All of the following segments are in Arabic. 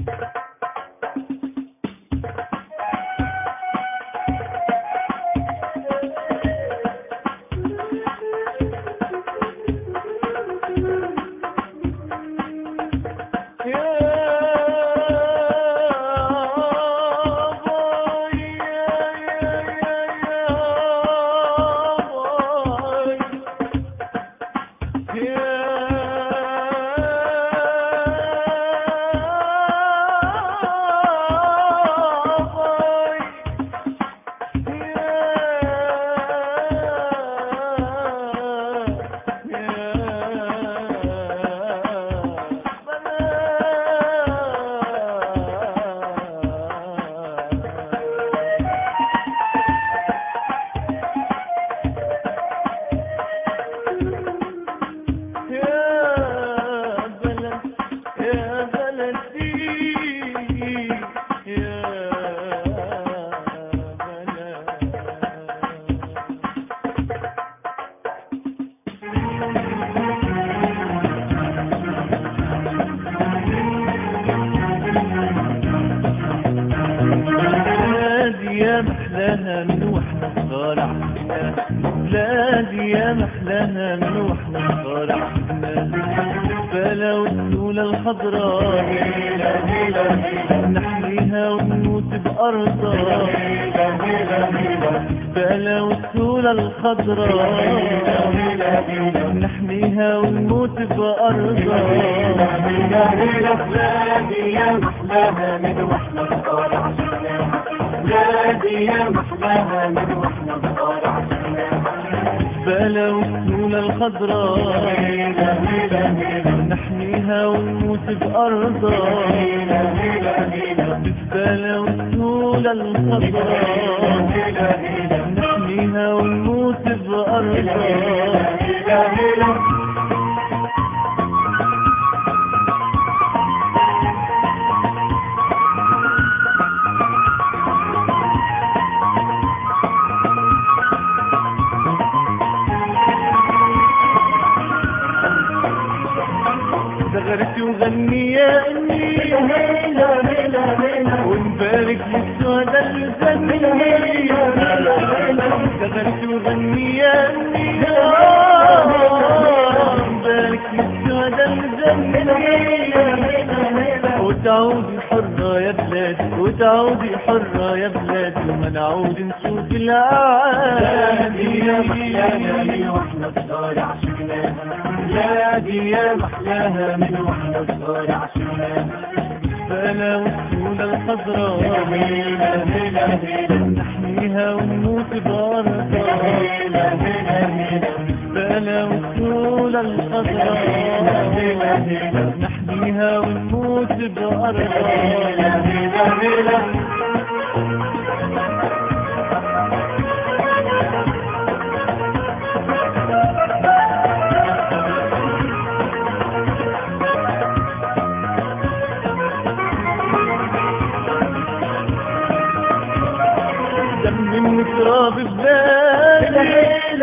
يا محلاها من واحنا صغار عشنا، بلادي يا محلاها من واحنا صغار عشنا، بلا والسولة الخضراء نحميها ونموت بأرضها، بلا والسولة الخضراء نحميها ونموت بأرضها. بلادي يا محلاها من واحنا صغار عشنا، بلادي يا محلاها من واحنا صغار عشنا، بلا والسولة الخضراء نحميها ونموت بأرضها، بلا والسولة الخضراء نحميها ونموت بأرضها. زغرت وغني يا أمي ونبارك للشهداء الجنة، زغرت وغني يا أمي ونبارك للشهداء الجنة، وتعودي حرة يا بلادي، وتعودي حرة يا بلادي، وما نعود نشوف الأعادي. يا محلاها من واحنا صغار عشنا، بلادي يا محلاها من واحنا صغار عشنا، بلا والسولة الخضراء نحميها ونموت بأرضها، بلا والسولة الخضراء نحميها ونموت بأرضها. من تراب بلادي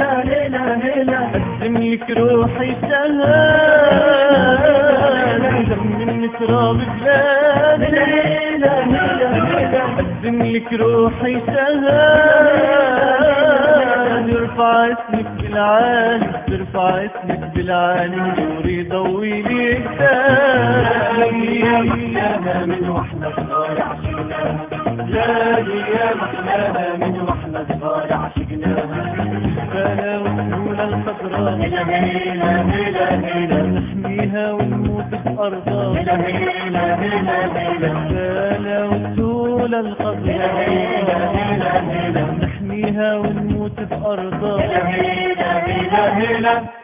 قدم لك روحي شهادة، من تراب بلادي قدم لك روحي شهادة، ارفع اسمك بالعالي، ارفع اسمك بالعالي، نوري ضوي لي بلادي يا محلاها من واحنا صغار عشنا، بلادي يا محلاها من واحنا صغار عشقناها، بلا والسولة الخضراء نحميها ونموت بأرضها، بلا والسولة الخضراء نحميها ونموت بأرضها.